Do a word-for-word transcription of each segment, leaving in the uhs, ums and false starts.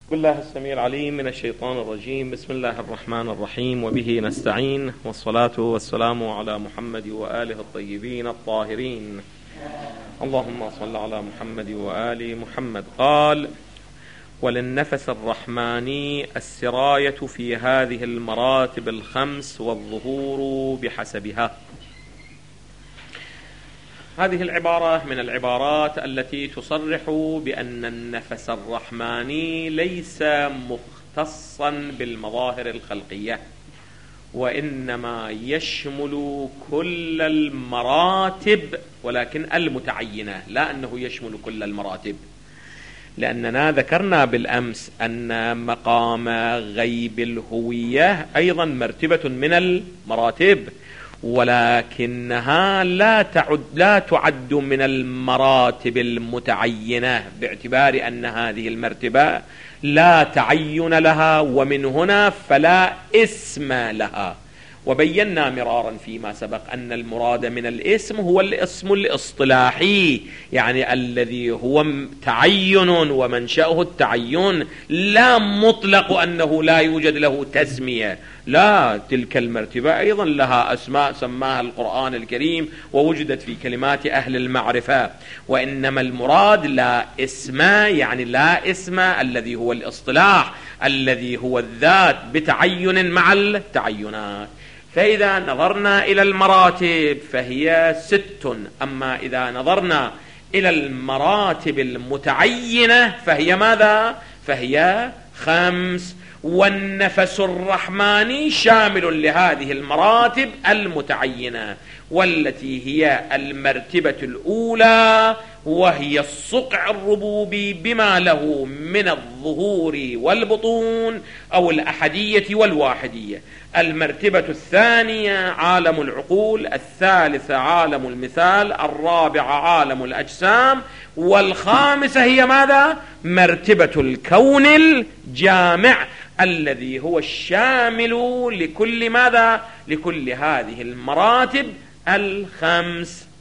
بسم الله السميع العليم من الشيطان الرجيم. بسم الله الرحمن الرحيم، وبه نستعين، والصلاة والسلام على محمد وآله الطيبين الطاهرين. اللهم صل على محمد وآل محمد. قال: وللنفس الرحماني السراية في هذه المراتب الخمس والظهور بحسبها. هذه العبارة من العبارات التي تصرح بأن النفس الرحماني ليس مختصا بالمظاهر الخلقية، وإنما يشمل كل المراتب، ولكن المتعينة، لا أنه يشمل كل المراتب. لأننا ذكرنا بالأمس أن مقام غيب الهوية أيضا مرتبة من المراتب، ولكنها لا تعد لا تعد من المراتب المتعينة، باعتبار أن هذه المرتبة لا تعين لها، ومن هنا فلا اسم لها. وبينا مرارا فيما سبق أن المراد من الاسم هو الاسم الاصطلاحي، يعني الذي هو تعين ومنشأه التعين، لا مطلق أنه لا يوجد له تسمية. لا، تلك المرتبة أيضا لها أسماء سماها القرآن الكريم ووجدت في كلمات أهل المعرفة، وإنما المراد لا اسم، يعني لا اسم الذي هو الاصطلاح، الذي هو الذات بتعين مع التعينات. فإذا نظرنا إلى المراتب فهي ست، أما إذا نظرنا إلى المراتب المتعينة فهي ماذا؟ فهي خمس. والنفس الرحماني شامل لهذه المراتب المتعينة، والتي هي المرتبة الأولى، وهي الصقع الربوبي بما له من الظهور والبطون أو الأحدية والواحدية. المرتبة الثانية عالم العقول، الثالثة عالم المثال، الرابعة عالم الأجسام، والخامسة هي ماذا؟ مرتبة الكون الجامع، الذي هو الشامل لكل ماذا؟ لكل هذه المراتب الخمس،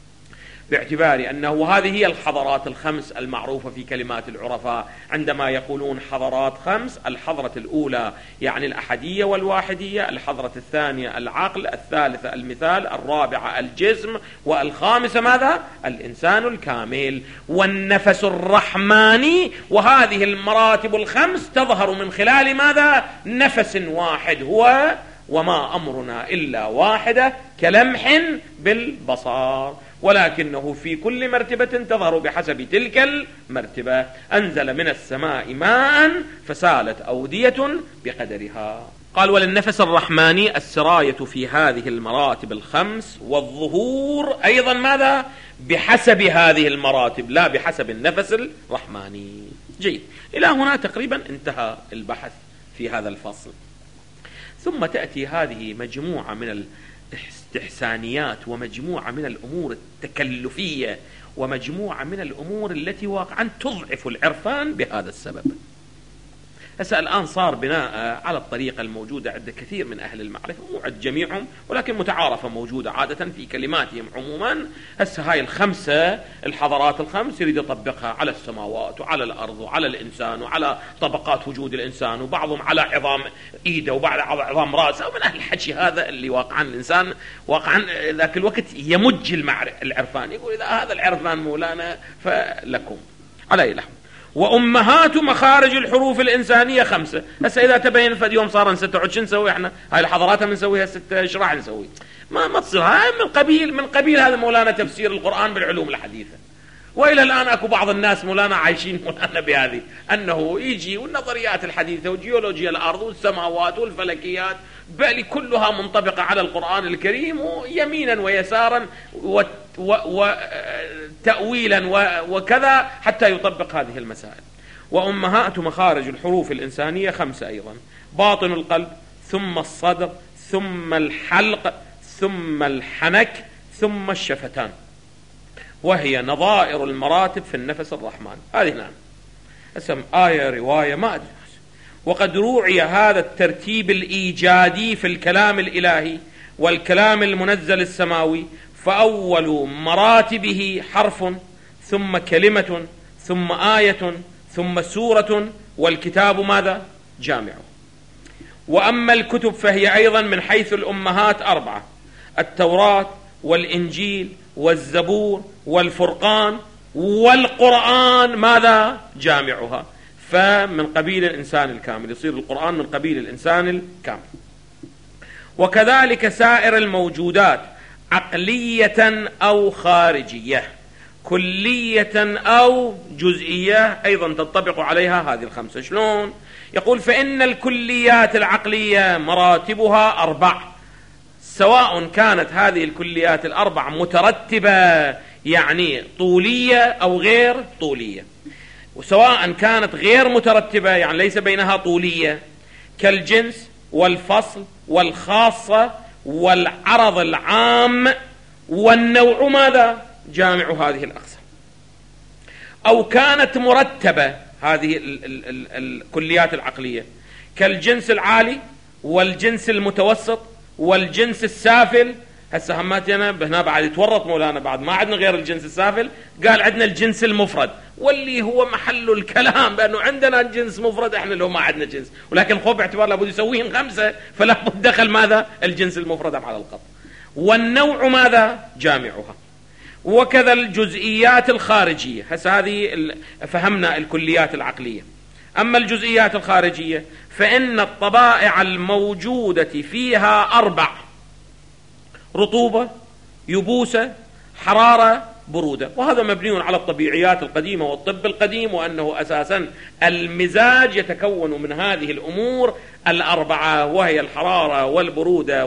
باعتبار أنه هذه هي الحضرات الخمس المعروفة في كلمات العرفاء. عندما يقولون حضرات خمس، الحضرة الأولى يعني الأحدية والواحدية، الحضرة الثانية العقل، الثالثة المثال، الرابعة الجسم، والخامسة ماذا؟ الإنسان الكامل. والنفس الرحماني، وهذه المراتب الخمس تظهر من خلال ماذا؟ نفس واحد، هو وما أمرنا إلا واحدة كلمح بالبصر، ولكنه في كل مرتبة تظهر بحسب تلك المرتبة. أنزل من السماء ماء فسالت أودية بقدرها. قال: وللنفس الرحماني السراية في هذه المراتب الخمس والظهور أيضا ماذا؟ بحسب هذه المراتب، لا بحسب النفس الرحماني. جيد، إلى هنا تقريبا انتهى البحث في هذا الفصل. ثم تأتي هذه مجموعة من الاستحسانيات، ومجموعة من الأمور التكلفية، ومجموعة من الأمور التي واقعا تضعف العرفان بهذا السبب. هسه الآن صار بناء على الطريقة الموجودة عند كثير من أهل المعرفة، مو عند جميعهم ولكن متعارفة موجودة عادة في كلماتهم عموما. هسه هاي الخمسة الحضارات الخمس يريد يطبقها على السماوات وعلى الأرض وعلى الإنسان وعلى طبقات وجود الإنسان، وبعضهم على عظام إيده وبعض على عظام رأسه، ومن أهل الحكي هذا اللي واقعا الإنسان واقعا ذاك الوقت يمج العرفان، يقول إذا هذا العرفان مولانا فلكم على أي لحظة. وأمهات مخارج الحروف الإنسانية خمسة. هسه إذا تبين فد يوم صار ستة وعشرين شو نسوي احنا؟ هاي الحضارات بنسويها ستة، ايش راح نسوي؟ ما ما تصير. هاي من قبيل من قبيل هذا مولانا تفسير القرآن بالعلوم الحديثة. وإلى الآن أكو بعض الناس مولانا عايشين مولانا بهذه، أنه يجي والنظريات الحديثة وجيولوجيا الأرض والسماوات والفلكيات بل كلها منطبقة على القرآن الكريم، يمينا ويسارا وتأويلا وكذا حتى يطبق هذه المسائل. وأمهات مخارج الحروف الإنسانية خمسة أيضا: باطن القلب، ثم الصدر، ثم الحلق، ثم الحنك، ثم الشفتان، وهي نظائر المراتب في النفس الرحمن. هذه نعم اسم آية رواية ما أدري. وقد روعي هذا الترتيب الإيجادي في الكلام الإلهي والكلام المنزل السماوي، فأول مراتبه حرف، ثم كلمة، ثم آية، ثم سورة، والكتاب ماذا؟ جامعه. وأما الكتب فهي أيضا من حيث الأمهات أربعة: التوراة والإنجيل والزبور والفرقان والقرآن ماذا؟ جامعها. فمن قبيل الإنسان الكامل، يصير القرآن من قبيل الإنسان الكامل. وكذلك سائر الموجودات عقلية أو خارجية، كلية أو جزئية، أيضا تنطبق عليها هذه الخمسة. شلون؟ يقول: فإن الكليات العقلية مراتبها أربع، سواء كانت هذه الكليات الأربع مترتبة يعني طولية أو غير طولية، وسواء كانت غير مترتبة يعني ليس بينها طولية، كالجنس والفصل والخاصة والعرض العام والنوع ماذا؟ جامع هذه الأقسام. أو كانت مرتبة هذه ال ال ال الكليات العقلية، كالجنس العالي والجنس المتوسط والجنس السافل. هسه هماتنا هنا بعد يتورط مولانا، بعد ما عندنا غير الجنس السافل، قال عندنا الجنس المفرد، واللي هو محل الكلام بأنه عندنا الجنس مفرد، احنا لو ما عندنا جنس، ولكن خب باعتبار لابد يسويهم خمسة، فلا بد دخل ماذا؟ الجنس المفرد على القط. والنوع ماذا؟ جامعها. وكذا الجزئيات الخارجية. هسه هذه فهمنا الكليات العقلية. أما الجزئيات الخارجية فإن الطبائع الموجودة فيها أربع: رطوبة، يبوسة، حرارة، برودة. وهذا مبني على الطبيعيات القديمة والطب القديم، وأنه أساسا المزاج يتكون من هذه الأمور الأربعة، وهي الحرارة والبرودة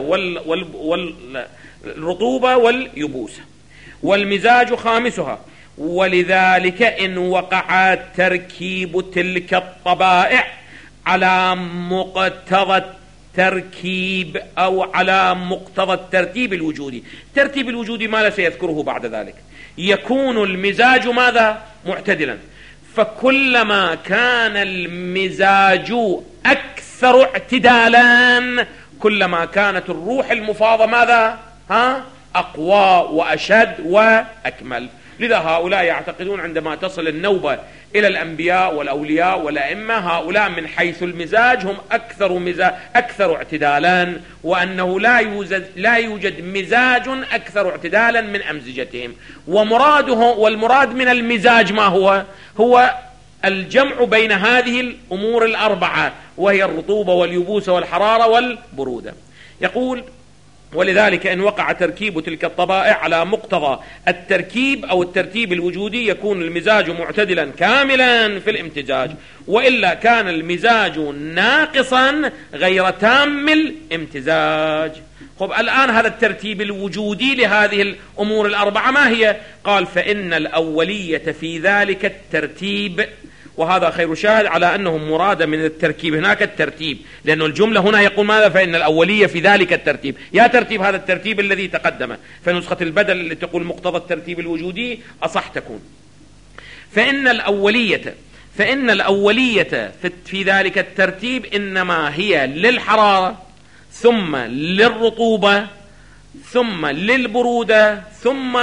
والرطوبة واليبوسة، والمزاج خامسها. ولذلك إن وقع تركيب تلك الطبائع على مقتضى التركيب أو على مقتضى الترتيب الوجودي، الترتيب الوجودي ماذا سيذكره بعد ذلك، يكون المزاج ماذا؟ معتدلا. فكلما كان المزاج أكثر اعتدالا كلما كانت الروح المفاضة ماذا؟ ها؟ أقوى وأشد وأكمل. لذا هؤلاء يعتقدون عندما تصل النوبة إلى الأنبياء والأولياء والأئمة، هؤلاء من حيث المزاج هم أكثر مزاج أكثر اعتدالا، وأنه لا يوجد لا يوجد مزاج أكثر اعتدالا من أمزجتهم. ومراده والمراد من المزاج ما هو؟ هو الجمع بين هذه الأمور الأربعة، وهي الرطوبة واليبوسة والحرارة والبرودة. يقول: ولذلك إن وقع تركيب تلك الطبائع على مقتضى التركيب أو الترتيب الوجودي يكون المزاج معتدلا كاملا في الامتزاج، وإلا كان المزاج ناقصا غير تام الامتزاج. طب الآن هذا الترتيب الوجودي لهذه الأمور الأربعة ما هي؟ قال: فإن الأولية في ذلك الترتيب، وهذا خير شاهد على أنه مراد من التركيب هناك الترتيب، لأنه الجملة هنا يقول ماذا؟ فإن الأولية في ذلك الترتيب. يا ترتيب هذا الترتيب الذي تقدم، فنسخة البدل اللي تقول مقتضى الترتيب الوجودي أصح تكون. فإن الأولية فإن الأولية في ذلك الترتيب إنما هي للحرارة، ثم للرطوبة، ثم للبرودة، ثم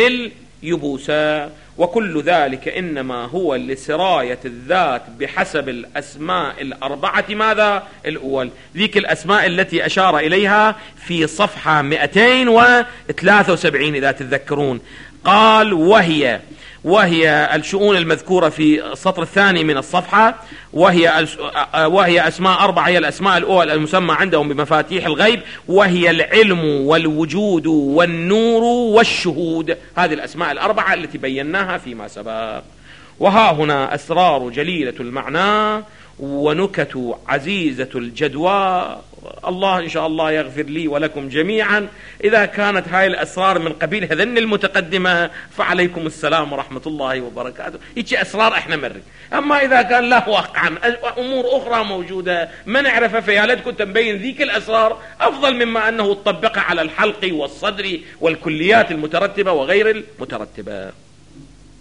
لليبوسة. وكل ذلك إنما هو لسراية الذات بحسب الأسماء الأربعة ماذا؟ الأول، ذيك الأسماء التي أشار إليها في صفحة مئتين وثلاثة وسبعين إذا تتذكرون. قال: وهي وهي الشؤون المذكورة في السطر الثاني من الصفحة، وهي وهي أسماء أربعة، هي الأسماء الأولى المسمى عندهم بمفاتيح الغيب، وهي العلم والوجود والنور والشهود. هذه الأسماء الأربعة التي بيناها فيما سبق. وها هنا أسرار جليلة المعنى ونكت عزيزة الجدوى. الله إن شاء الله يغفر لي ولكم جميعا. إذا كانت هاي الأسرار من قبيل هذن المتقدمة فعليكم السلام ورحمة الله وبركاته. هيك أسرار إحنا مرق. أما إذا كان لا واقعا أمور أخرى موجودة ما نعرفها، فيالد كنت مبين ذيك الأسرار أفضل مما أنه تطبق على الحلق والصدر والكليات المترتبة وغير المترتبة.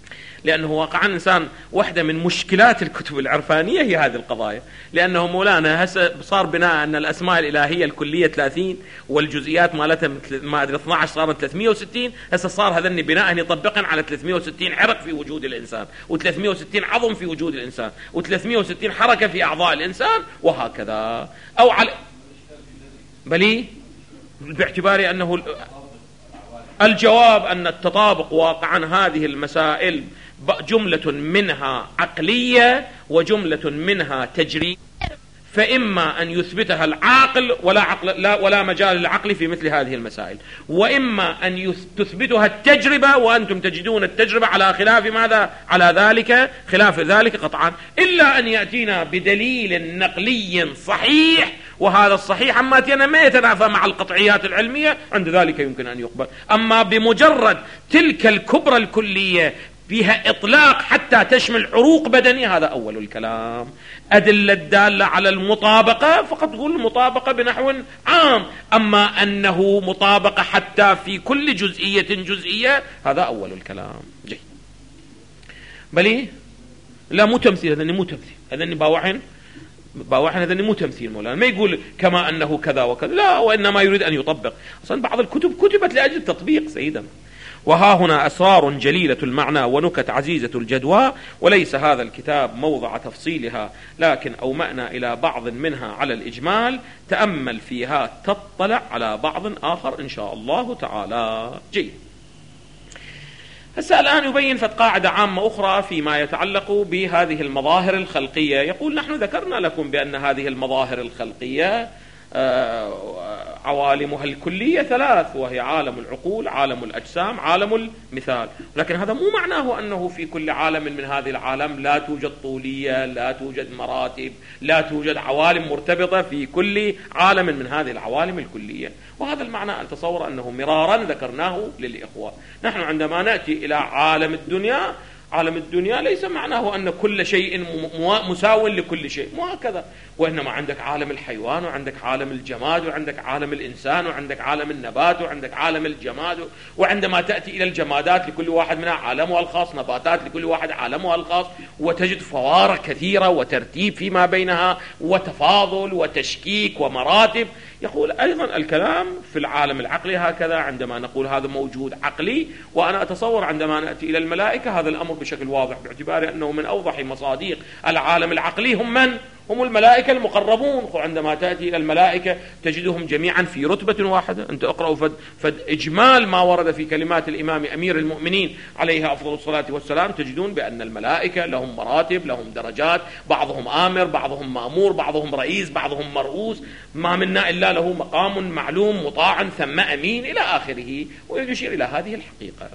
لأنه واقعا إنسان واحدة من مشكلات الكتب العرفانية هي هذه القضايا، لأنه مولانا هسه صار بناء أن الأسماء الإلهية الكلية ثلاثين والجزئيات مالتها ما أدري اثني عشر صارت ثلاثمئة وستين، هسه صار هذني بناء يطبقن على ثلاثمئة وستين عرق في وجود الإنسان، و360 عظم في وجود الإنسان، و360 حركة في أعضاء الإنسان، وهكذا. أو على بلي باعتبار أنه الجواب أن التطابق واقعا هذه المسائل جملة منها عقلية وجملة منها تجريبية، فإما أن يثبتها العاقل ولا عقل لا ولا مجال للعقل في مثل هذه المسائل، وإما أن تثبتها التجربة وأنتم تجدون التجربة على خلاف ماذا؟ على ذلك خلاف ذلك قطعا، إلا أن يأتينا بدليل نقلي صحيح، وهذا الصحيح عما أتينا ما يتنافى مع القطعيات العلمية، عند ذلك يمكن أن يقبل. أما بمجرد تلك الكبرى الكلية فيها إطلاق حتى تشمل عروق بدني، هذا أول الكلام. أدلة الدالة على المطابقة فقط تقول المطابقة بنحو عام، أما أنه مطابقة حتى في كل جزئية جزئية، هذا أول الكلام. جيد. بلي لا مو تمثيل، هذا مو تمثيل، هذا باوعين باوعين هذا مو تمثيل مولانا، ما يقول كما أنه كذا وكذا، لا، وإنما يريد أن يطبق. أصلا بعض الكتب كتبت لأجل التطبيق سيدنا. وها هنا أسرار جليلة المعنى ونكت عزيزة الجدوى، وليس هذا الكتاب موضع تفصيلها، لكن أومأنا إلى بعض منها على الإجمال، تأمل فيها تطلع على بعض آخر إن شاء الله تعالى. جيد. هسه الآن يبين فت قاعدة عامة أخرى فيما يتعلق بهذه المظاهر الخلقية. يقول نحن ذكرنا لكم بأن هذه المظاهر الخلقية عوالمها الكلية ثلاث، وهي عالم العقول، عالم الأجسام، عالم المثال. لكن هذا مو معناه أنه في كل عالم من هذه العالم لا توجد طولية، لا توجد مراتب، لا توجد عوالم مرتبطة في كل عالم من هذه العوالم الكلية. وهذا المعنى أتصور أنه مرارا ذكرناه للإخوة. نحن عندما نأتي إلى عالم الدنيا، عالم الدنيا ليس معناه أن كل شيء مساو لكل شيء، مو هكذا، وإنما عندك عالم الحيوان، وعندك عالم الجماد، وعندك عالم الإنسان، وعندك عالم النبات، وعندك عالم الجماد. وعندما تأتي إلى الجمادات لكل واحد منها عالمها الخاص، نباتات لكل واحد عالمها الخاص، وتجد فوارق كثيرة وترتيب فيما بينها وتفاضل وتشكيك ومراتب. يقول أيضا الكلام في العالم العقلي هكذا، عندما نقول هذا موجود عقلي. وأنا أتصور عندما نأتي إلى الملائكة هذا الأمر بشكل واضح، باعتبار أنه من أوضح مصاديق العالم العقلي هم من؟ هم الملائكة المقربون. وعندما تأتي إلى الملائكة تجدهم جميعا في رتبة واحدة. أنت أقرأوا فد, فد إجمال ما ورد في كلمات الإمام أمير المؤمنين عليه أفضل الصلاة والسلام، تجدون بأن الملائكة لهم مراتب، لهم درجات، بعضهم آمر، بعضهم مأمور، بعضهم رئيس، بعضهم مرؤوس، ما منا إلا له مقام معلوم مطاع ثم أمين إلى آخره، ويشير إلى هذه الحقيقة.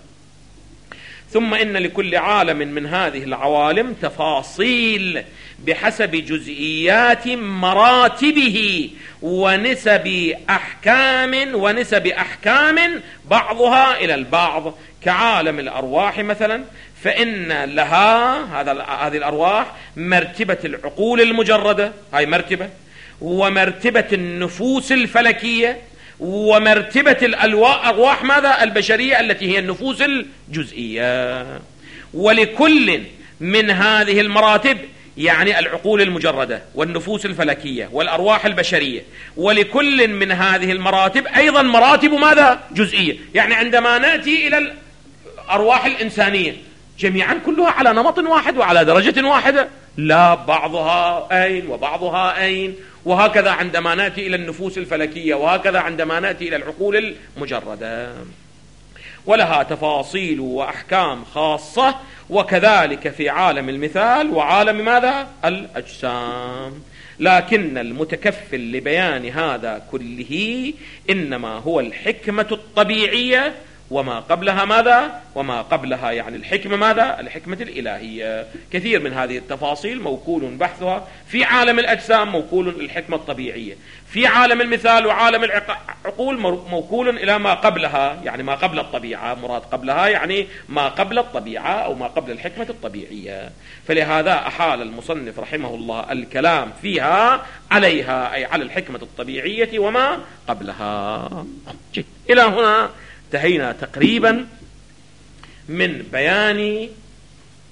ثم إن لكل عالم من هذه العوالم تفاصيل بحسب جزئيات مراتبه ونسب أحكام ونسب أحكام بعضها إلى البعض، كعالم الأرواح مثلا، فإن لها هذه الأرواح مرتبة العقول المجردة، هاي مرتبة، ومرتبة النفوس الفلكية، ومرتبة الأرواح ماذا؟ البشرية التي هي النفوس الجزئية. ولكل من هذه المراتب، يعني العقول المجردة والنفوس الفلكية والأرواح البشرية، ولكل من هذه المراتب أيضا مراتب ماذا؟ جزئية. يعني عندما نأتي إلى الأرواح الإنسانية جميعا كلها على نمط واحد وعلى درجة واحدة، لا بعضها أين وبعضها أين. وهكذا عندما نأتي إلى النفوس الفلكية، وهكذا عندما نأتي إلى العقول المجردة، ولها تفاصيل وأحكام خاصة. وكذلك في عالم المثال وعالم ماذا؟ الأجسام. لكن المتكفل لبيان هذا كله إنما هو الحكمة الطبيعية، وما قبلها ماذا؟ وما قبلها يعني الحكمة ماذا؟ الحكمة الإلهية. كثير من هذه التفاصيل موكول بحثها في عالم الأجسام، موكول الحكمة الطبيعية. في عالم المثال وعالم العقول موكول إلى ما قبلها، يعني ما قبل الطبيعة، مراد قبلها يعني ما قبل الطبيعة أو ما قبل الحكمة الطبيعية. فلهذا أحال المصنف رحمه الله الكلام فيها عليها، أي على الحكمة الطبيعية وما قبلها. إلى هنا انتهينا تقريبا من بيان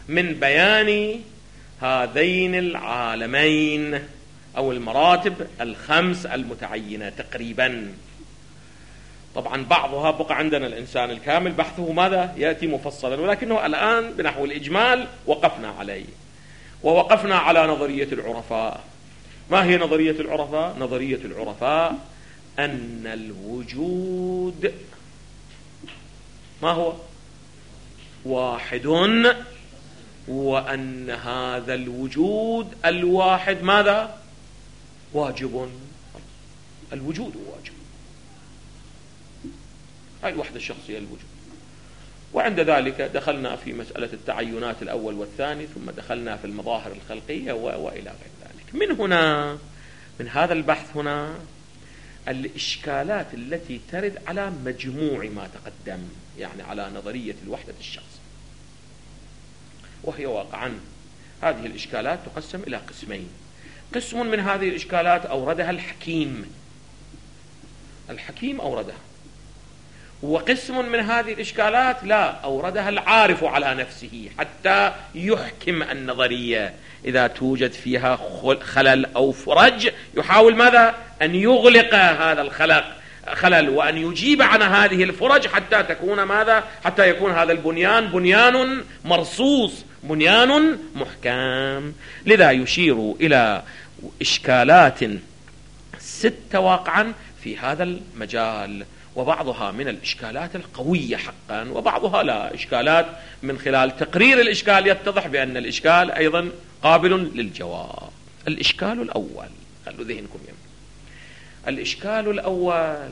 من بيان هذين العالمين أو المراتب الخمس المتعينة تقريبا. طبعا بعضها بقى عندنا الإنسان الكامل بحثه ماذا يأتي مفصلا، ولكنه الآن بنحو الإجمال وقفنا عليه، ووقفنا على نظرية العرفاء. ما هي نظرية العرفاء؟ نظرية العرفاء أن الوجود ما هو؟ واحد، وأن هذا الوجود الواحد ماذا؟ واجب. الوجود واجب، هاي الوحدة الشخصية الوجود. وعند ذلك دخلنا في مسألة التعينات الأول والثاني، ثم دخلنا في المظاهر الخلقية وإلى غير ذلك. من هنا، من هذا البحث هنا الإشكالات التي ترد على مجموع ما تقدم، يعني على نظرية الوحدة الشخص، وهي واقعا هذه الإشكالات تقسم إلى قسمين. قسم من هذه الإشكالات أوردها الحكيم، الحكيم أوردها، وقسم من هذه الإشكالات لا، أوردها العارف على نفسه حتى يحكم النظرية. إذا توجد فيها خلل أو فرج يحاول ماذا؟ أن يغلق هذا الخلق خلل، وأن يجيب عن هذه الفرج حتى تكون ماذا؟ حتى يكون هذا البنيان بنيان مرصوص، بنيان محكم. لذا يشير إلى إشكالات ستة واقعا في هذا المجال، وبعضها من الإشكالات القوية حقا، وبعضها لا، إشكالات من خلال تقرير الإشكال يتضح بأن الإشكال أيضا قابل للجواب. الإشكال الأول، خلوا ذهنكم يم. الإشكال الأول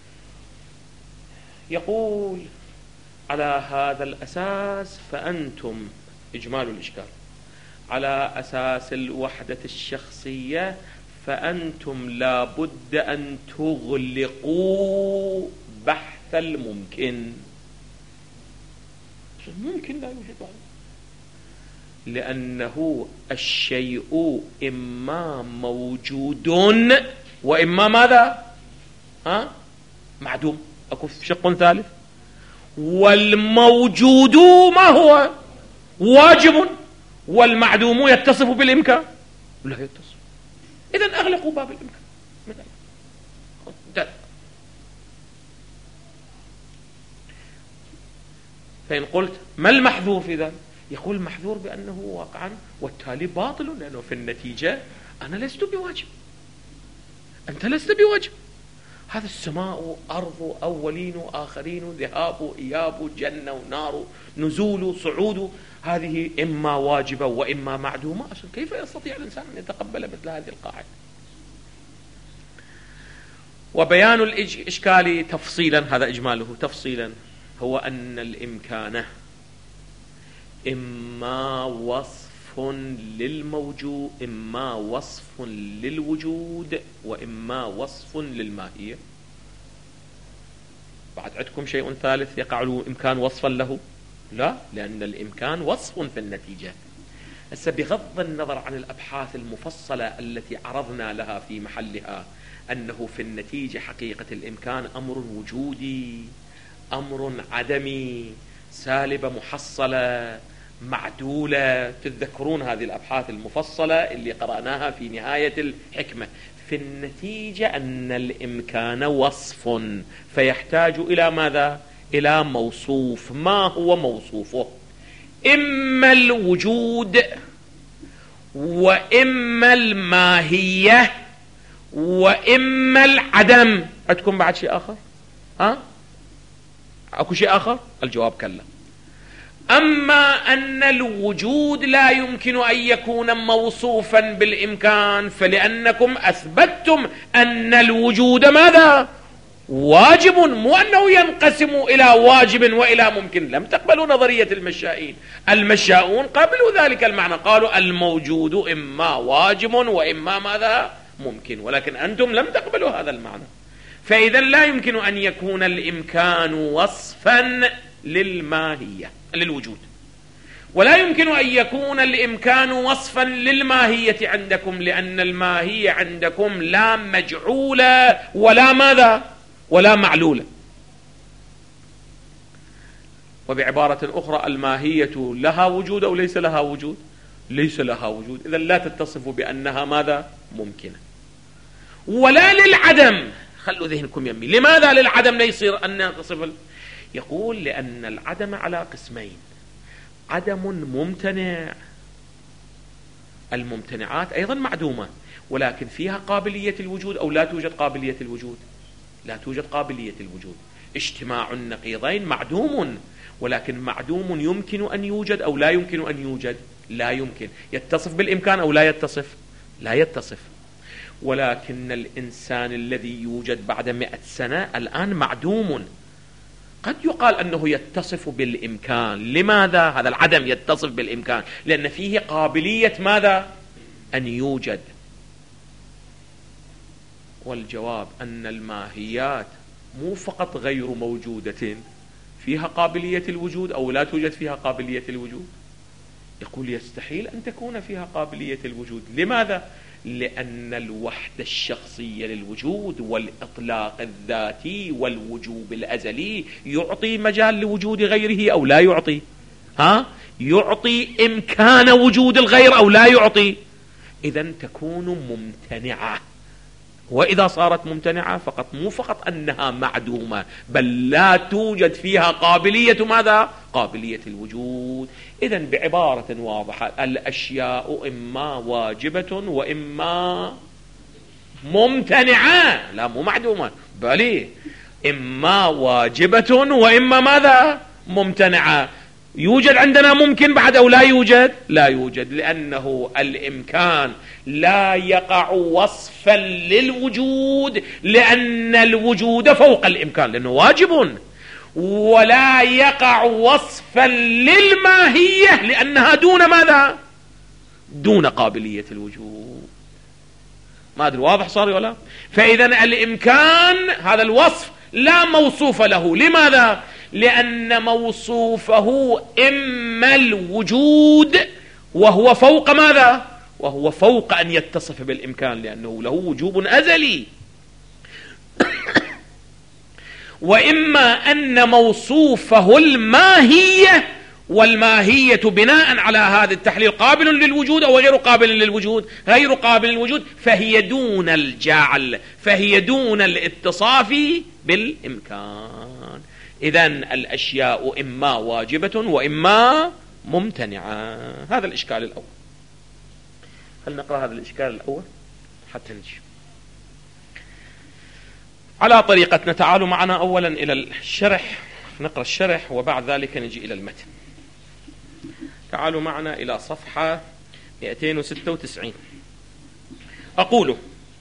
يقول: على هذا الأساس فأنتم، إجمال الإشكال، على أساس الوحدة الشخصية فأنتم لا بد أن تغلقوا بحث الممكن. الممكن لا يوجد بعد، لأنه الشيء إما موجود وإما ماذا؟ ها؟ معدوم. أكو شق ثالث، والموجود ما هو؟ واجب، والمعدوم يتصف بالإمكان؟ لا يتصف. إذن أغلقوا باب الإمكان. فإن قلت ما المحذور في ذلك؟ يقول المحذور بأنه واقعا والتالي باطل، لأنه في النتيجة أنا لست بواجب، أنت لست بواجب. هذا السماء أرض، أولين وآخرين، ذهاب إياب، جنة ونار، نزول صعود، هذه إما واجبة وإما معدومة. أصلا كيف يستطيع الإنسان أن يتقبل مثل هذه القاعدة؟ وبيان الإشكال تفصيلا، هذا إجماله تفصيلا، هو أن الإمكان إما وصف للموجود، إما وصف للوجود، وإما وصف للماهية. بعد عندكم شيء ثالث يقع له إمكان وصفا له؟ لا، لأن الإمكان وصف في النتيجة. هسه بغض النظر عن الأبحاث المفصلة التي عرضنا لها في محلها، أنه في النتيجة حقيقة الإمكان أمر وجودي، أمر عدمي، سالبة محصلة معدولة. تتذكرون هذه الأبحاث المفصلة اللي قرأناها في نهاية الحكمة. في النتيجة أن الإمكان وصف، فيحتاج إلى ماذا؟ إلى موصوف. ما هو موصوفه؟ إما الوجود، وإما الماهية، وإما العدم. عندكم بعد شيء آخر؟ ها؟ أكو شيء آخر؟ الجواب كلا. أما أن الوجود لا يمكن أن يكون موصوفا بالإمكان، فلأنكم أثبتتم أن الوجود ماذا؟ واجب، مو أنه ينقسم إلى واجب وإلى ممكن. لم تقبلوا نظرية المشائين. المشاؤون قبلوا ذلك المعنى، قالوا الموجود إما واجب وإما ماذا؟ ممكن. ولكن أنتم لم تقبلوا هذا المعنى. فإذا لا يمكن أن يكون الإمكان وصفا للماهية للوجود، ولا يمكن أن يكون الإمكان وصفا للماهية عندكم، لأن الماهية عندكم لا مجعولة ولا ماذا؟ ولا معلولة. وبعبارة أخرى الماهية لها وجود أو ليس لها وجود؟ ليس لها وجود، إذن لا تتصف بأنها ماذا؟ ممكنة. ولا للعدم، خلوا ذهنكم يمي، لماذا للعدم لا يصير أن تصف؟ يقول لأن العدم على قسمين: عدم ممتنع، الممتنعات أيضا معدومة ولكن فيها قابلية الوجود أو لا توجد قابلية الوجود؟ لا توجد قابلية الوجود. اجتماع النقيضين معدوم، ولكن معدوم يمكن أن يوجد أو لا يمكن أن يوجد؟ لا يمكن. يتصف بالإمكان أو لا يتصف؟ لا يتصف. ولكن الإنسان الذي يوجد بعد مئة سنة الآن معدوم. قد يقال أنه يتصف بالإمكان. لماذا هذا العدم يتصف بالإمكان؟ لأن فيه قابلية ماذا؟ أن يوجد. والجواب أن الماهيات مو فقط غير موجودة، فيها قابلية الوجود أو لا توجد فيها قابلية الوجود؟ يقول يستحيل أن تكون فيها قابلية الوجود. لماذا؟ لأن الوحدة الشخصية للوجود والإطلاق الذاتي والوجوب الأزلي يعطي مجال لوجود غيره أو لا يعطي؟ ها؟ يعطي إمكان وجود الغير أو لا يعطي؟ إذن تكون ممتنعة. وإذا صارت ممتنعة فقط مو فقط أنها معدومة، بل لا توجد فيها قابلية ماذا؟ قابلية الوجود. إذن بعبارة واضحة الأشياء إما واجبة وإما ممتنعة، لا مو معدومة، بل إما واجبة وإما ماذا؟ ممتنعة. يوجد عندنا ممكن بعد أو لا يوجد؟ لا يوجد، لأنه الإمكان لا يقع وصفا للوجود، لأن الوجود فوق الإمكان لأنه واجب، ولا يقع وصفا للماهية لأنها دون ماذا؟ دون قابلية الوجود. ما أدري واضح صار ولا؟ فإذا الإمكان هذا الوصف لا موصوف له. لماذا؟ لأن موصوفه إما الوجود وهو فوق ماذا؟ وهو فوق أن يتصف بالإمكان لأنه له وجوب أزلي، وإما أن موصوفه الماهية، والماهية بناء على هذا التحليل قابل للوجود أو غير قابل للوجود؟ غير قابل للوجود، فهي دون الجعل، فهي دون الاتصاف بالإمكان. إذن الأشياء إما واجبة وإما ممتنعة. هذا الإشكال الأول. هل نقرأ هذا الإشكال الأول حتى نجي على طريقتنا؟ تعالوا معنا أولا إلى الشرح، نقرأ الشرح وبعد ذلك نجي إلى المتن. تعالوا معنا إلى صفحة مئتين وستة وتسعين. أقول: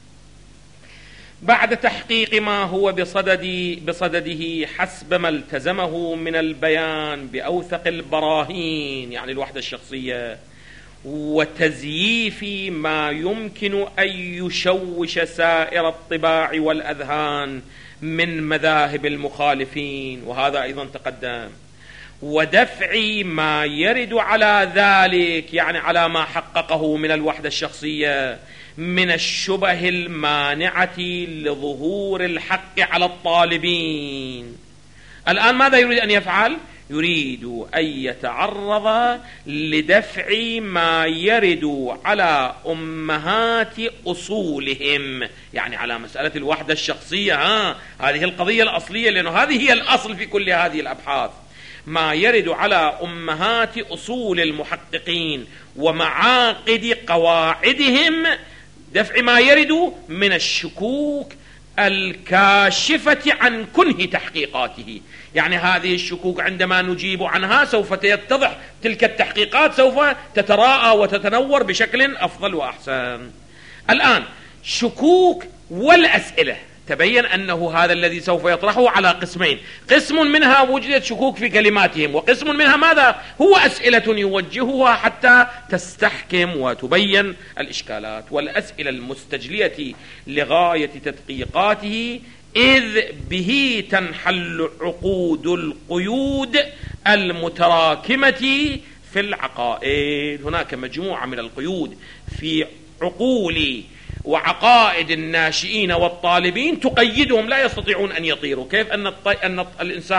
بعد تحقيق ما هو بصدد بصدده حسب ما التزمه من البيان بأوثق البراهين، يعني الوحدة الشخصية، وتزييف ما يمكن أن يشوش سائر الطباع والأذهان من مذاهب المخالفين، وهذا أيضا تقدم، ودفع ما يرد على ذلك، يعني على ما حققه من الوحدة الشخصية، من الشبه المانعة لظهور الحق على الطالبين. الآن ماذا يريد أن يفعل؟ يريد أن يتعرض لدفع ما يرد على أمهات أصولهم، يعني على مسألة الوحدة الشخصية. ها هذه القضية الأصلية، لأنه هذه هي الأصل في كل هذه الأبحاث. ما يرد على أمهات أصول المحققين ومعاقد قواعدهم، دفع ما يرد من الشكوك الكاشفة عن كنه تحقيقاته. يعني هذه الشكوك عندما نجيب عنها سوف يتضح تلك التحقيقات، سوف تتراءى وتتنور بشكل أفضل وأحسن. الآن شكوك والأسئلة، تبين أنه هذا الذي سوف يطرحه على قسمين: قسم منها وجدت شكوك في كلماتهم، وقسم منها ماذا؟ هو أسئلة يوجهها حتى تستحكم وتبين الإشكالات. والأسئلة المستجلية لغاية تدقيقاته، إذ به تنحل عقود القيود المتراكمة في العقائد. هناك مجموعة من القيود في عقول وعقائد الناشئين والطالبين تقيدهم، لا يستطيعون أن يطيروا. كيف أن, الط... أن الإنسان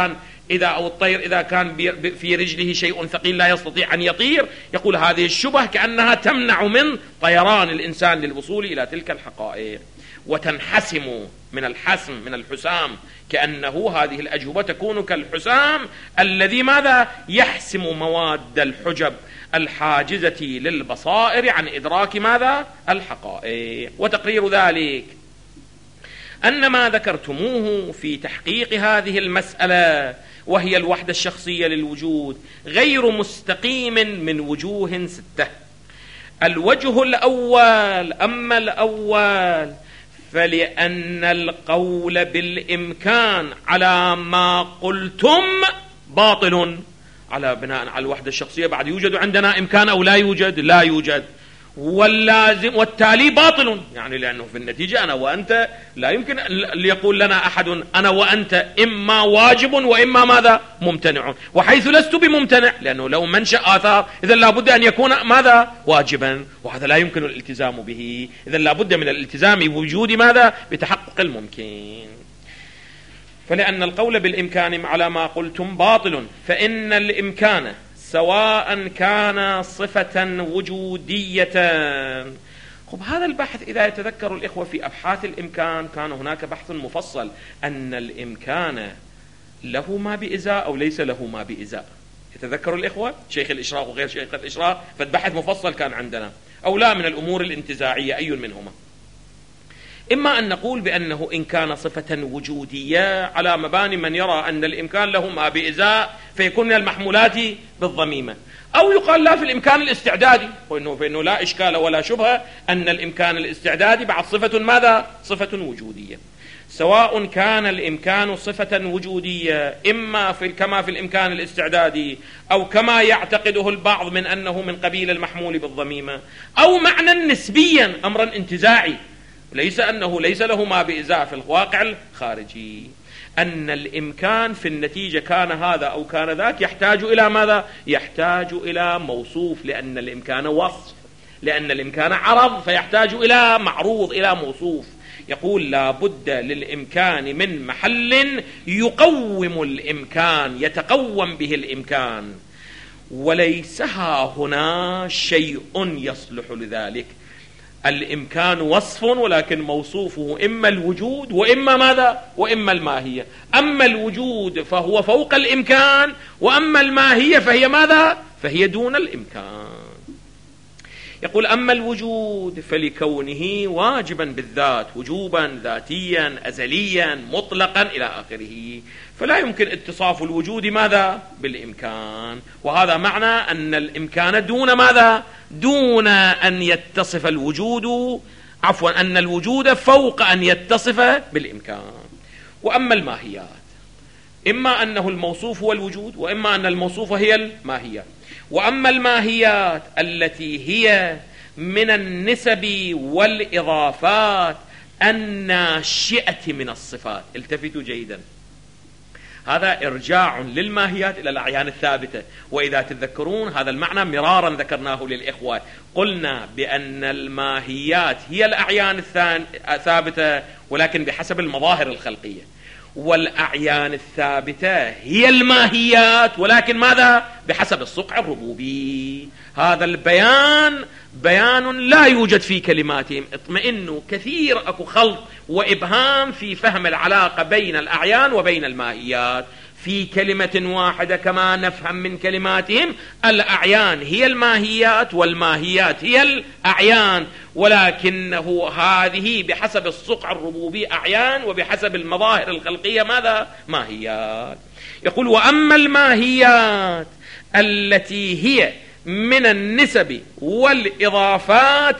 إذا أو الطير إذا كان في رجله شيء ثقيل لا يستطيع أن يطير، يقول هذه الشبه كأنها تمنع من طيران الإنسان للوصول إلى تلك الحقائق، وتنحسم من الحسم من الحسام، كأنه هذه الأجوبة تكون كالحسام الذي ماذا يحسم مواد الحجب الحاجزة للبصائر عن إدراك ماذا الحقائق. وتقرير ذلك أن ما ذكرتموه في تحقيق هذه المسألة وهي الوحدة الشخصية للوجود غير مستقيم من وجوه ستة. الوجه الأول، أما الأول فلأن القول بالإمكان على ما قلتم باطل، على بناء على الوحدة الشخصية بعد يوجد عندنا إمكان أو لا يوجد؟ لا يوجد، واللازم والتالي باطل، يعني لأنه في النتيجة أنا وأنت لا يمكن ليقول لنا أحد أنا وأنت إما واجب وإما ماذا ممتنع، وحيث لست بممتنع لأنه لو منشأ آثار إذا لابد أن يكون ماذا واجبا، وهذا لا يمكن الالتزام به، إذا لابد من الالتزام بوجود ماذا بتحقق الممكن. فلأن القول بالإمكان على ما قلتم باطل، فإن الإمكان سواء كان صفة وجودية. خب هذا البحث إذا يتذكر الإخوة في أبحاث الإمكان كان هناك بحث مفصل أن الإمكان له ما بإزاء أو ليس له ما بإزاء. يتذكر الإخوة شيخ الإشراق وغير شيخ الإشراق، فالبحث مفصل كان عندنا، أو لا من الأمور الانتزاعية أي منهما. إما أن نقول بأنه إن كان صفة وجودية على مباني من يرى أن الإمكان له ما بإزاء فيكون من المحمولات بالضميمة، أو يقال لا في الإمكان الاستعدادي، وإنه فإنه لا إشكال ولا شبهة أن الإمكان الاستعدادي بعد صفة ماذا؟ صفة وجودية. سواء كان الإمكان صفة وجودية إما في كما في الإمكان الاستعدادي أو كما يعتقده البعض من أنه من قبيل المحمول بالضميمة، أو معنى نسبيا أمرا انتزاعي، ليس أنه ليس له ما بإزاء في الواقع الخارجي، أن الإمكان في النتيجة كان هذا أو كان ذاك يحتاج إلى ماذا؟ يحتاج إلى موصوف، لأن الإمكان وصف، لأن الإمكان عرض فيحتاج إلى معروض إلى موصوف. يقول لا بد للإمكان من محل يقوم الإمكان، يتقوم به الإمكان، وليس ها هنا شيء يصلح لذلك. الإمكان وصف ولكن موصوفه إما الوجود وإما ماذا؟ وإما الماهية. أما الوجود فهو فوق الإمكان، وأما الماهية فهي ماذا؟ فهي دون الإمكان. يقول أما الوجود فلكونه واجبا بالذات، وجوبا ذاتيا أزليا مطلقا إلى آخره، فلا يمكن اتصاف الوجود ماذا؟ بالإمكان، وهذا معنى أن الإمكان دون ماذا؟ دون أن يتصف الوجود، عفوا أن الوجود فوق أن يتصف بالإمكان. وأما الماهيات إما أنه الموصوف هو الوجود وإما أن الموصوف هي الماهيات. وأما الماهيات التي هي من النسب والإضافات الناشئة من الصفات، التفتوا جيدا، هذا إرجاع للماهيات إلى الأعيان الثابتة. وإذا تذكرون هذا المعنى مرارا ذكرناه للإخوة، قلنا بأن الماهيات هي الأعيان الثابتة ولكن بحسب المظاهر الخلقية، والأعيان الثابتة هي الماهيات ولكن ماذا؟ بحسب الصقع الربوبي. هذا البيان بيان لا يوجد في كلماتهم، اطمئنوا، كثير أكو خلط وإبهام في فهم العلاقة بين الأعيان وبين الماهيات في كلمة واحدة، كما نفهم من كلماتهم الأعيان هي الماهيات والماهيات هي الأعيان، ولكنه هذه بحسب الصقع الربوبي أعيان وبحسب المظاهر الخلقية ماذا؟ ماهيات. يقول وأما الماهيات التي هي من النسب والإضافات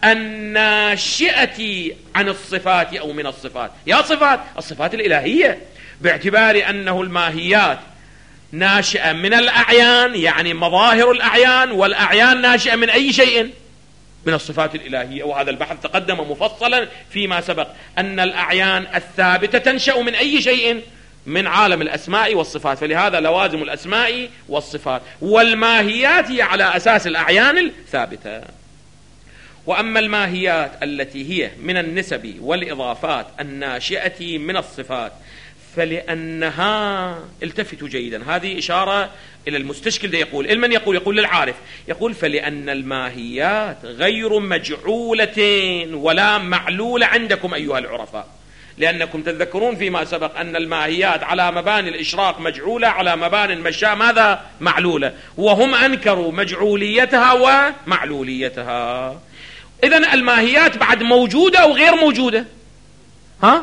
الناشئة عن الصفات أو من الصفات، يا صفات الصفات الإلهية، باعتبار أنه الماهيات ناشئة من الأعيان يعني مظاهر الأعيان، والأعيان ناشئة من أي شيء؟ من الصفات الإلهية. وهذا البحث تقدم مفصلا فيما سبق أن الأعيان الثابتة تنشأ من أي شيء؟ من عالم الأسماء والصفات، فلهذا لوازم الأسماء والصفات، والماهيات هي على أساس الأعيان الثابتة. وأما الماهيات التي هي من النسب والإضافات الناشئة من الصفات فلأنها، التفتوا جيدا، هذه إشارة إلى المستشكل. ده يقول المن يقول يقول للعارف، يقول فلأن الماهيات غير مجعولة ولا معلولة عندكم أيها العرفاء، لأنكم تذكرون فيما سبق أن الماهيات على مباني الإشراق مجعولة، على مباني المشاء ماذا؟ معلولة، وهم أنكروا مجعوليتها ومعلوليتها. إذن الماهيات بعد موجودة أو غير موجودة؟ ها؟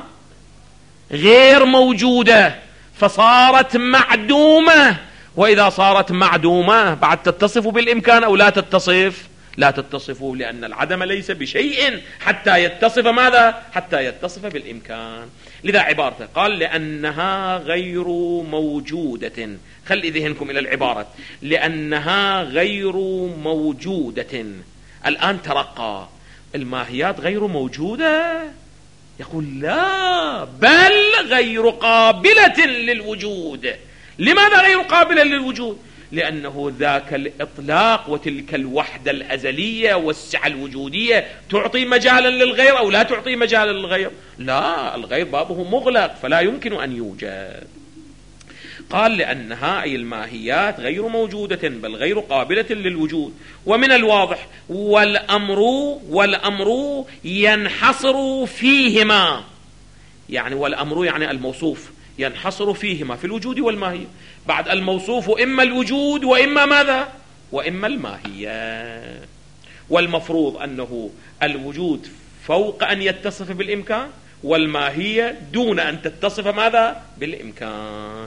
غير موجودة، فصارت معدومة. وإذا صارت معدومة بعد تتصف بالإمكان أو لا تتصف؟ لا تتصف، لأن العدم ليس بشيء حتى يتصف ماذا؟ حتى يتصف بالإمكان. لذا عبارته قال لأنها غير موجودة. خلي ذهنكم إلى العبارة، لأنها غير موجودة. الآن ترقى، الماهيات غير موجودة؟ يقول لا، بل غير قابلة للوجود. لماذا غير قابلة للوجود؟ لأنه ذاك الإطلاق وتلك الوحدة الأزلية والسعة الوجودية تعطي مجالا للغير أو لا تعطي مجالا للغير؟ لا، الغير بابه مغلق فلا يمكن أن يوجد. قال لأنها أي الماهيات غير موجودة بل غير قابلة للوجود. ومن الواضح والأمر والأمر ينحصر فيهما، يعني والأمر يعني الموصوف ينحصر فيهما في الوجود والماهية. بعد الموصوف إما الوجود وإما ماذا؟ وإما الماهية. والمفروض أنه الوجود فوق أن يتصف بالإمكان، والماهية دون أن تتصف ماذا؟ بالإمكان.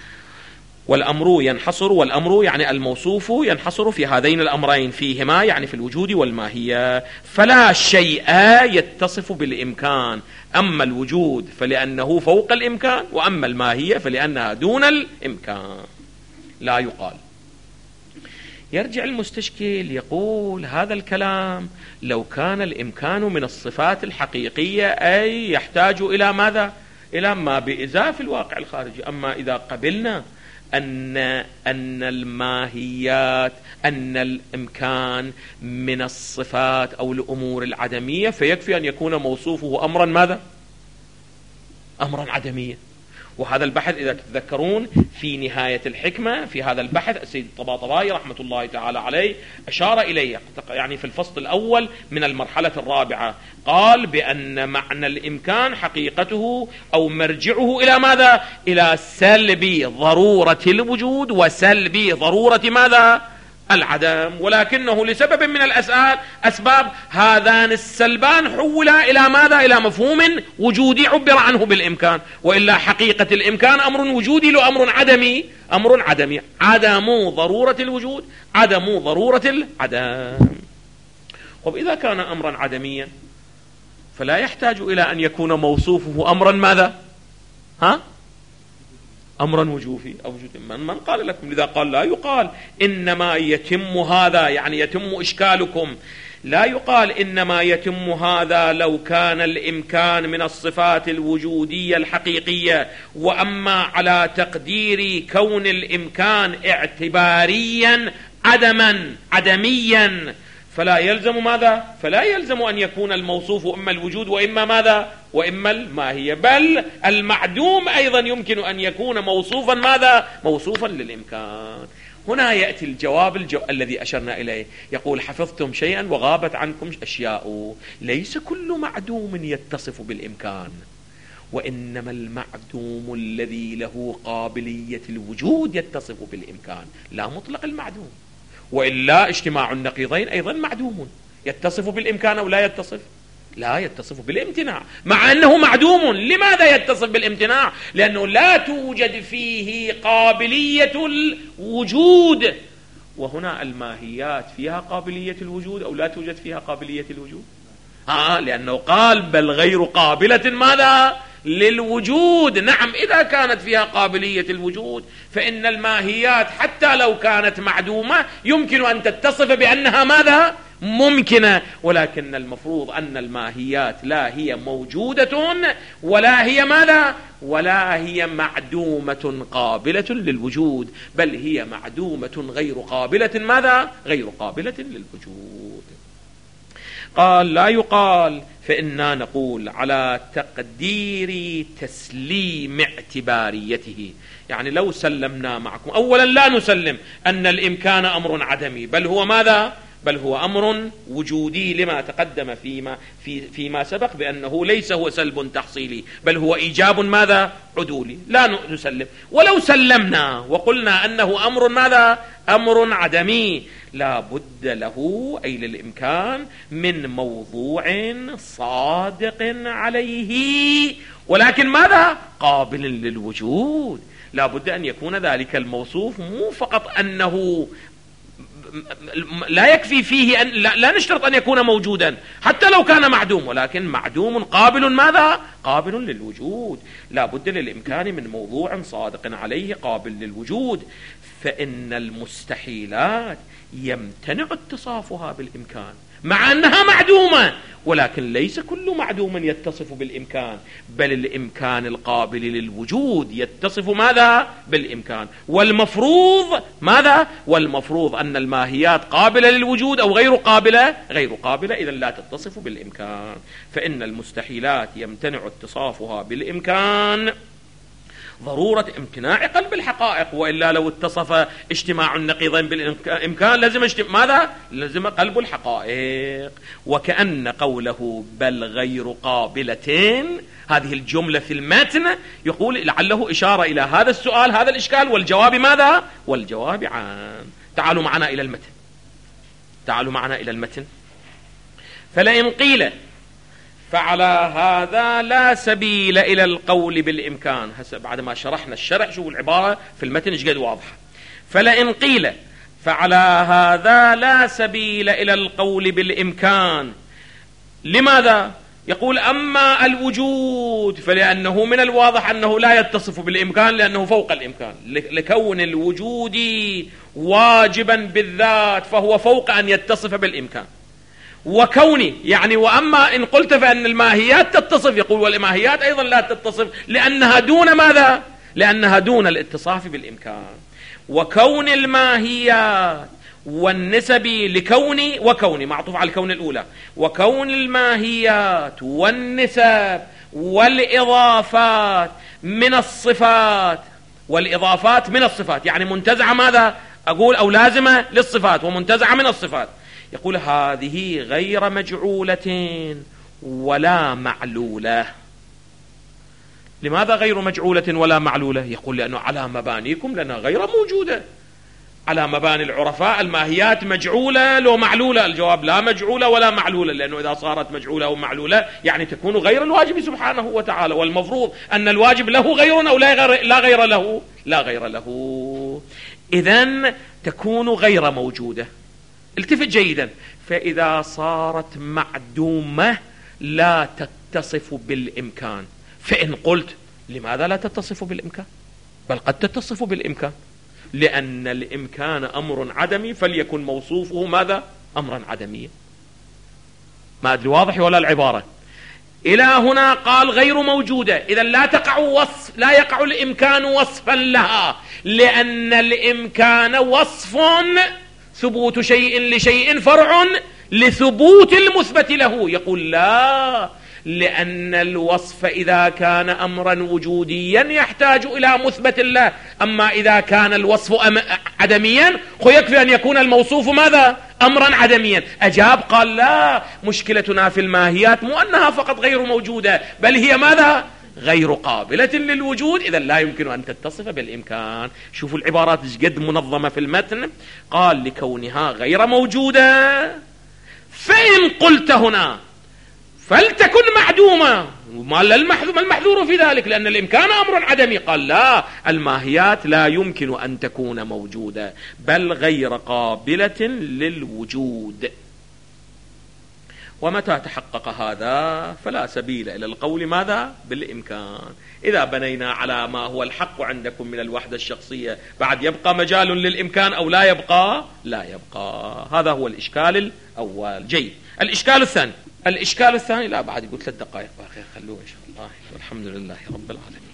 والأمر ينحصر، والأمر يعني الموصوف ينحصر في هذين الأمرين فيهما، يعني في الوجود والماهية. فلا شيء يتصف بالإمكان، أما الوجود فلأنه فوق الإمكان، وأما الماهية فلأنها دون الإمكان. لا يقال. يرجع المستشكل يقول هذا الكلام لو كان الإمكان من الصفات الحقيقية أي يحتاج إلى ماذا؟ إلى ما بإزاف الواقع الخارجي. أما إذا قبلنا أن أن الماهيات أن الإمكان من الصفات أو الأمور العدمية، فيكفي أن يكون موصوفه أمرا ماذا؟ أمرا عدميا. وهذا البحث إذا تتذكرون في نهاية الحكمة في هذا البحث السيد الطباطبائي رحمة الله تعالى عليه أشار إليه، يعني في الفصل الأول من المرحلة الرابعة، قال بأن معنى الإمكان حقيقته أو مرجعه إلى ماذا؟ إلى سلب ضرورة الوجود وسلب ضرورة ماذا؟ العدم. ولكنه لسبب من الأسباب هذان السلبان حولا إلى ماذا؟ إلى مفهوم وجودي عبر عنه بالإمكان، وإلا حقيقة الإمكان أمر وجودي له أمر عدمي، أمر عدمي، عدم ضرورة الوجود، عدم ضرورة العدم. وإذا كان أمرا عدميا فلا يحتاج إلى أن يكون موصوفه أمرا ماذا؟ ها؟ أمرا وجوفي أو وجود. من, من قال لكم؟ لذا قال لا يقال إنما يتم هذا، يعني يتم إشكالكم، لا يقال إنما يتم هذا لو كان الإمكان من الصفات الوجودية الحقيقية، وأما على تقدير كون الإمكان اعتباريا عدما عدميا فلا يلزم ماذا؟ فلا يلزم أن يكون الموصوف إما الوجود وإما ماذا؟ وإما الماهية، بل المعدوم أيضا يمكن أن يكون موصوفا ماذا؟ موصوفا للإمكان. هنا يأتي الجواب الجو... الذي أشرنا إليه، يقول حفظتم شيئا وغابت عنكم أشياء. ليس كل معدوم يتصف بالإمكان، وإنما المعدوم الذي له قابلية الوجود يتصف بالإمكان، لا مطلق المعدوم. وإلا اجتماع النقيضين أيضا معدوم، يتصف بالإمكان أو لا يتصف؟ لا يتصف بالامتناع، مع أنه معدوم. لماذا يتصف بالامتناع؟ لأنه لا توجد فيه قابلية الوجود. وهنا الماهيات فيها قابلية الوجود أو لا توجد فيها قابلية الوجود؟ آه لأنه قال بل غير قابلة ماذا؟ للوجود. نعم، إذا كانت فيها قابلية الوجود فإن الماهيات حتى لو كانت معدومة يمكن أن تتصف بأنها ماذا؟ ممكنة. ولكن المفروض أن الماهيات لا هي موجودة ولا هي ماذا؟ ولا هي معدومة قابلة للوجود، بل هي معدومة غير قابلة ماذا؟ غير قابلة للوجود. قال لا يقال، فإنا نقول على تقدير تسليم اعتباريته. يعني لو سلمنا معكم، أولا لا نسلم أن الإمكان أمر عدمي، بل هو ماذا؟ بل هو أمر وجودي، لما تقدم فيما, في فيما سبق بأنه ليس هو سلب تحصيلي، بل هو إيجاب ماذا؟ عدولي. لا نسلم. ولو سلمنا وقلنا أنه أمر ماذا؟ أمر عدمي، لا بد له أي للإمكان من موضوع صادق عليه، ولكن ماذا؟ قابل للوجود. لا بد أن يكون ذلك الموصوف مو فقط أنه لا يكفي فيه أن لا, لا نشترط أن يكون موجودا حتى لو كان معدوم، ولكن معدوم قابل ماذا؟ قابل للوجود. لا بد للإمكان من موضوع صادق عليه قابل للوجود. فإن المستحيلات يمتنع اتصافها بالإمكان مع أنها معدومة، ولكن ليس كل معدوم يتصف بالإمكان، بل الإمكان القابل للوجود يتصف ماذا؟ بالإمكان. والمفروض ماذا؟ والمفروض أن الماهيات قابلة للوجود أو غير قابلة؟ غير قابلة، إذن لا تتصف بالإمكان. فإن المستحيلات يمتنع اتصافها بالإمكان ضرورة امتناع قلب الحقائق، وإلا لو اتصف اجتماع النقيضين بالإمكان لازم اجتماع ماذا؟ لازم قلب الحقائق. وكأن قوله بل غير قابلة، هذه الجملة في المتن يقول لعله إشارة إلى هذا السؤال، هذا الإشكال، والجواب ماذا؟ والجواب عام. تعالوا معنا إلى المتن، تعالوا معنا إلى المتن. فلئن قيل فعلى هذا لا سبيل إلى القول بالإمكان. هسه بعد ما شرحنا الشرح شوفوا العبارة في المتن ايش قد واضحة. فلئن قيل فعلى هذا لا سبيل إلى القول بالإمكان، لماذا؟ يقول أما الوجود فلأنه من الواضح أنه لا يتصف بالإمكان لأنه فوق الإمكان، لكون الوجود واجبا بالذات فهو فوق أن يتصف بالإمكان. وكوني يعني وأما إن قلت فإن الماهيات تتصف، يقول والماهيات أيضا لا تتصف لأنها دون ماذا؟ لأنها دون الاتصاف بالإمكان. وكون الماهيات والنسب لكوني وكوني معطوف على الكون الأولى، وكون الماهيات والنسب والإضافات من الصفات، والإضافات من الصفات يعني منتزعة ماذا؟ أقول أو لازمة للصفات ومنتزعة من الصفات. يقول هذه غير مجعولة ولا معلولة. لماذا غير مجعولة ولا معلولة؟ يقول لأنه على مبانيكم لنا غير موجودة. على مباني العرفاء الماهيات مجعولة لو معلولة؟ الجواب لا مجعولة ولا معلولة، لأنه إذا صارت مجعولة أو معلولة يعني تكون غير الواجب سبحانه وتعالى، والمفروض أن الواجب له غير أو لا غير, لا غير له لا غير له إذن تكون غير موجودة. التفت جيدا. فإذا صارت معدومة لا تتصف بالإمكان، فإن قلت لماذا لا تتصف بالإمكان؟ بل قد تتصف بالإمكان، لأن الإمكان أمر عدمي فليكن موصوفه ماذا؟ أمرا عدميا. ما أدري واضح ولا العبارة؟ إلى هنا قال غير موجودة، إذا لا تقع وصف، لا يقع الإمكان وصفا لها، لأن الإمكان وصف، ثبوت شيء لشيء فرع لثبوت المثبت له. يقول لا، لأن الوصف إذا كان أمرا وجوديا يحتاج إلى مثبت له، أما إذا كان الوصف عدميا يكفي أن يكون الموصوف ماذا؟ أمرا عدميا. أجاب قال لا، مشكلتنا في الماهيات مو أنها فقط غير موجودة، بل هي ماذا؟ غير قابلة للوجود، إذا لا يمكن أن تتصف بالإمكان. شوفوا العبارات قد منظمة في المتن. قال لكونها غير موجودة، فإن قلت هنا فلتكن معدومة، ما المحذور في ذلك؟ لأن الإمكان أمر عدمي. قال لا، الماهيات لا يمكن أن تكون موجودة بل غير قابلة للوجود. ومتى تحقق هذا فلا سبيل إلى القول ماذا؟ بالإمكان. إذا بنينا على ما هو الحق عندكم من الوحدة الشخصية، بعد يبقى مجال للإمكان أو لا يبقى؟ لا يبقى. هذا هو الإشكال الأول. جيد. الإشكال الثاني، الإشكال الثاني لا بعد يقول ثلاث دقائق باقي، خلوه إن شاء الله. والحمد لله رب العالمين.